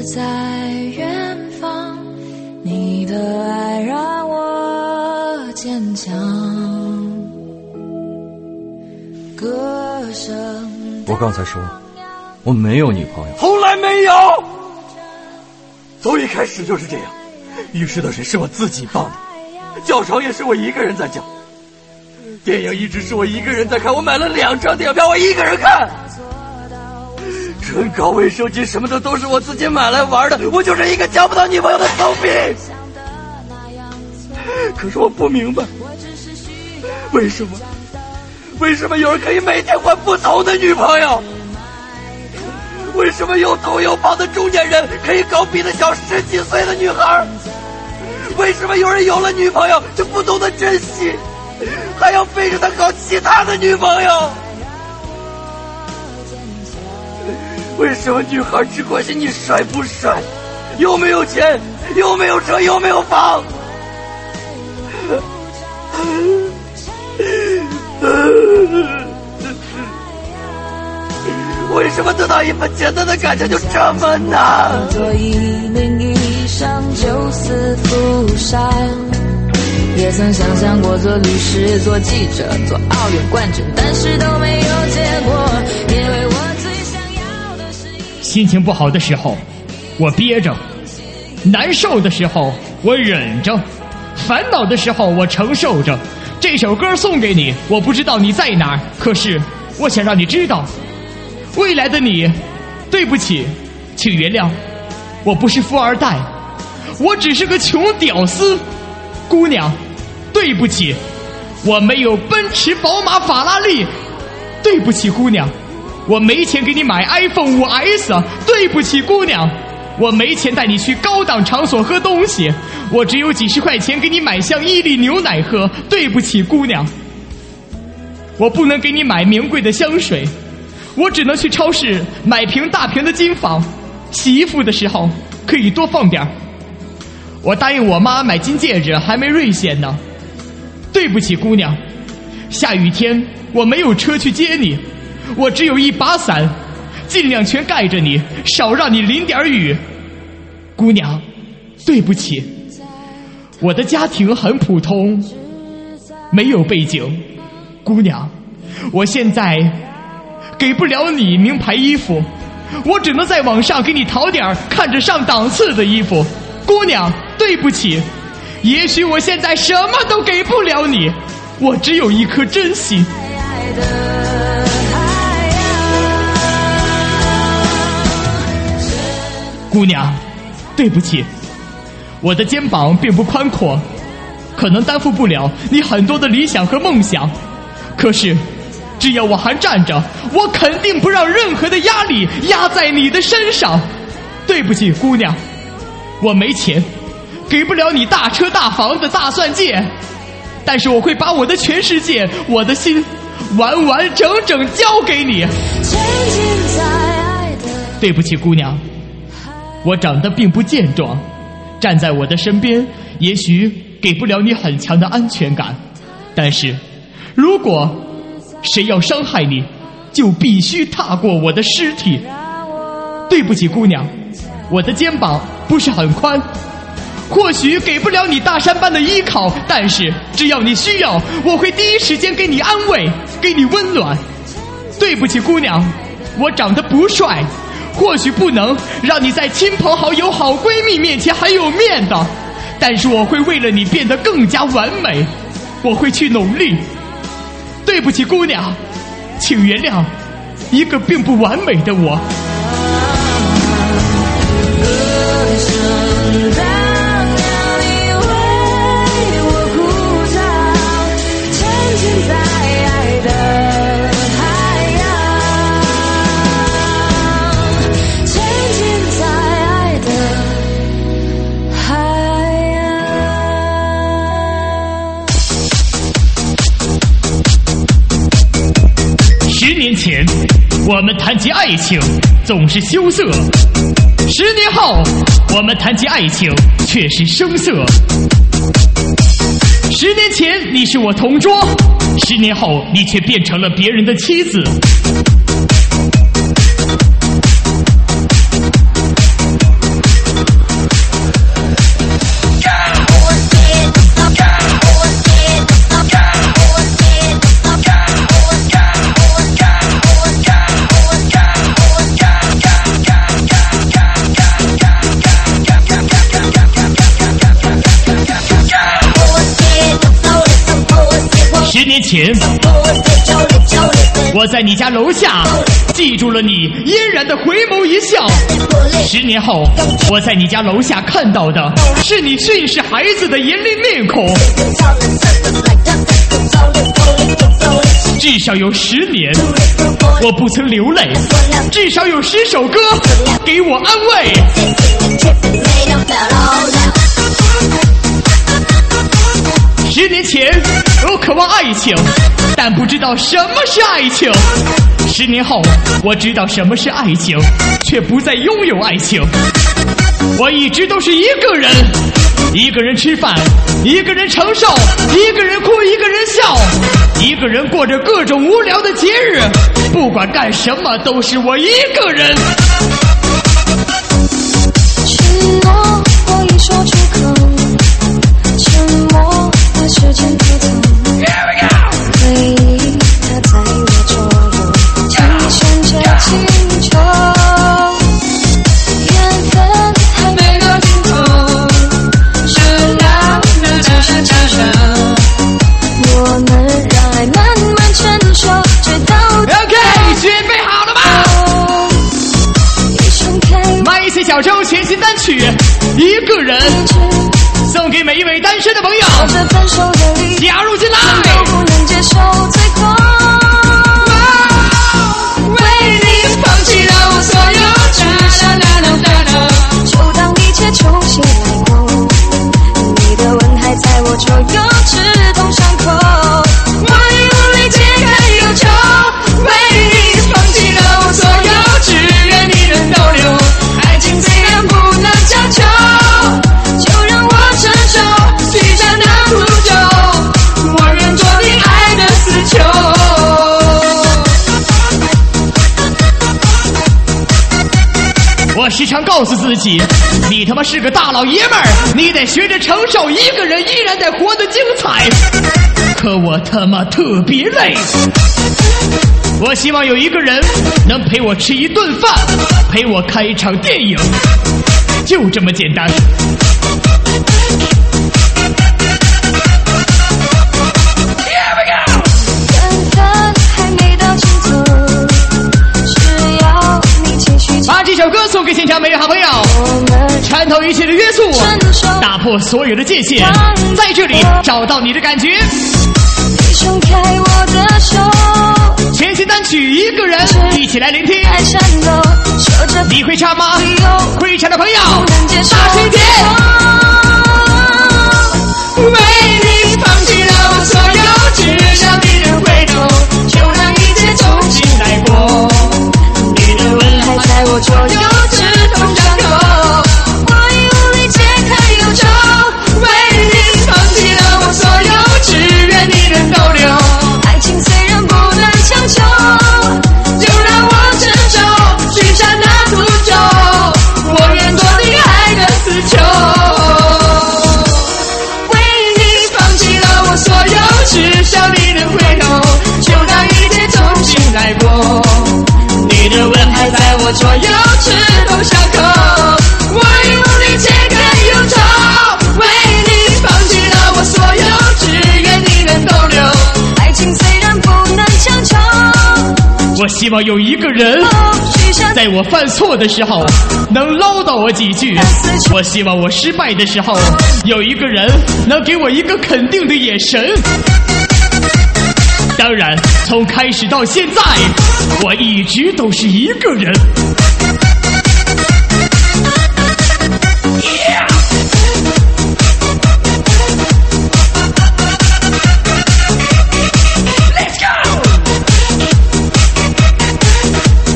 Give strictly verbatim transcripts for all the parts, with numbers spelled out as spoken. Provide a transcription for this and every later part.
在远方，你的爱让我坚强。歌声， 我刚才说我没有女朋友， 从来没有，从一开始就是这样。浴室的水是我自己放的，教床也是我一个人在教，电影一直是我一个人在看，我买了两张电影票，我一个人看。唇膏、卫生巾什么的都是我自己买来玩的，我就是一个交不到女朋友的骚逼。可是我不明白，为什么为什么有人可以每天换不同的女朋友？为什么有头有胖的中年人可以搞比他小十几岁的女孩？为什么有人有了女朋友就不懂得珍惜，还要背着他搞其他的女朋友？为什么女孩只关心你帅不帅，有没有钱，有没有车，有没有房？为什么得到一份简单的感情就这么难？ 做一名医生救死扶伤，也曾想象过做律师、做记者、做奥运冠军，但是都没有结果，因为我最想要的是一。 心情不好的时候我憋着，难受的时候我忍着，烦恼的时候我承受着。这首歌送给你，我不知道你在哪儿，可是我想让你知道，未来的你，对不起，请原谅，我不是富二代，我只是个穷屌丝。姑娘，对不起，我没有奔驰、宝马、法拉利。对不起，姑娘，我没钱给你买 iPhone 五 S。对不起，姑娘，我没钱带你去高档场所喝东西，我只有几十块钱给你买箱伊利牛奶喝。对不起，姑娘，我不能给你买名贵的香水，我只能去超市买瓶大瓶的金纺，洗衣服的时候可以多放点。我答应我妈买金戒指还没兑现呢。对不起，姑娘，下雨天我没有车去接你，我只有一把伞，尽量全盖着你，少让你淋点雨。姑娘，对不起，我的家庭很普通，没有背景。姑娘，我现在给不了你名牌衣服，我只能在网上给你淘点看着上档次的衣服。姑娘，对不起，也许我现在什么都给不了你，我只有一颗真心。姑娘，对不起，我的肩膀并不宽阔，可能担负不了你很多的理想和梦想，可是只要我还站着，我肯定不让任何的压力压在你的身上。对不起，姑娘，我没钱，给不了你大车大房的大钻戒，但是我会把我的全世界，我的心完完整整交给你。对不起，姑娘，我长得并不健壮，站在我的身边也许给不了你很强的安全感，但是如果谁要伤害你，就必须踏过我的尸体。对不起，姑娘，我的肩膀不是很宽，或许给不了你大山般的依靠，但是只要你需要，我会第一时间给你安慰，给你温暖。对不起，姑娘，我长得不帅，或许不能让你在亲朋好友、好闺蜜面前很有面子，但是我会为了你变得更加完美，我会去努力。对不起，姑娘，请原谅一个并不完美的我。十年前我们谈及爱情总是羞涩，十年后我们谈及爱情却是声色。十年前你是我同桌，十年后你却变成了别人的妻子。 前，我在你家楼下记住了你嫣然的回眸一笑。十年后，我在你家楼下看到的是你训斥孩子的严厉面孔。至少有十年，我不曾流泪，至少有十首歌给我安慰。十年前，我渴望爱情，但不知道什么是爱情。十年后，我知道什么是爱情，却不再拥有爱情。我一直都是一个人，一个人吃饭，一个人承受，一个人哭，一个人笑，一个人过着各种无聊的节日。不管干什么，都是我一个人。 承诺我一说出口，沉默的时间不同。回忆它在我左右，提升着清澈。缘分还没到尽头，是让你继续继续。我们让爱慢慢成熟，直到 OK， 准备好了吗？买一些小周全新单曲《一个人》，送给每一位单身的朋友，加入进来。 不能接受最后，为你放弃了我所有，就当一切重新来过。你的吻还在我左右，刺痛伤口。我已无力解开忧愁，为你放弃了我所有，只愿你能逗留。爱情虽然不能强求，就让我承受许下那苦酒，我愿做你爱的死囚。 我时常告诉自己，你他妈是个大老爷们儿，你得学着承受一个人依然在活得精彩。可我他妈特别累。我希望有一个人能陪我吃一顿饭，陪我看一场电影，就这么简单。把这首歌送给现场每位好朋友，穿透一切的约束，打破所有的界限，在这里找到你的感觉。 松开我的手， 全新单曲《一个人》，一起来聆听。你会唱吗？会唱的朋友，大声点！ 为你放弃了我所有，只想你能回头，就让一切重新来过。你的吻还在我左右，刺痛伤口。我已无力解开忧愁，为你放弃了我所有，只愿你能逗留。爱情虽然不能强求，就让我承受许下那苦酒，我愿做你爱的死囚。为你放弃了我所有，只想你能回头，就让一切重新来过。你的吻还在我左右，刺痛伤口。我已无力解开忧愁，为你放弃了我所有，只愿你能逗留。爱情虽然不能强求， 我希望有一个人在我犯错的时候能唠叨我几句，我希望我失败的时候有一个人能给我一个肯定的眼神。当然，从开始到现在，我一直都是一个人。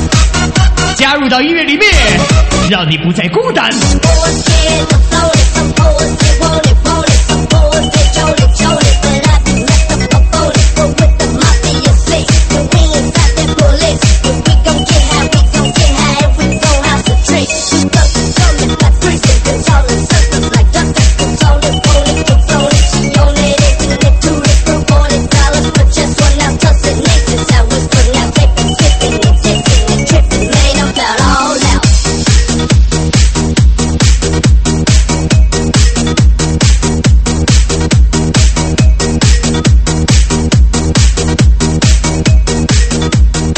加入到音乐里面，让你不再孤单。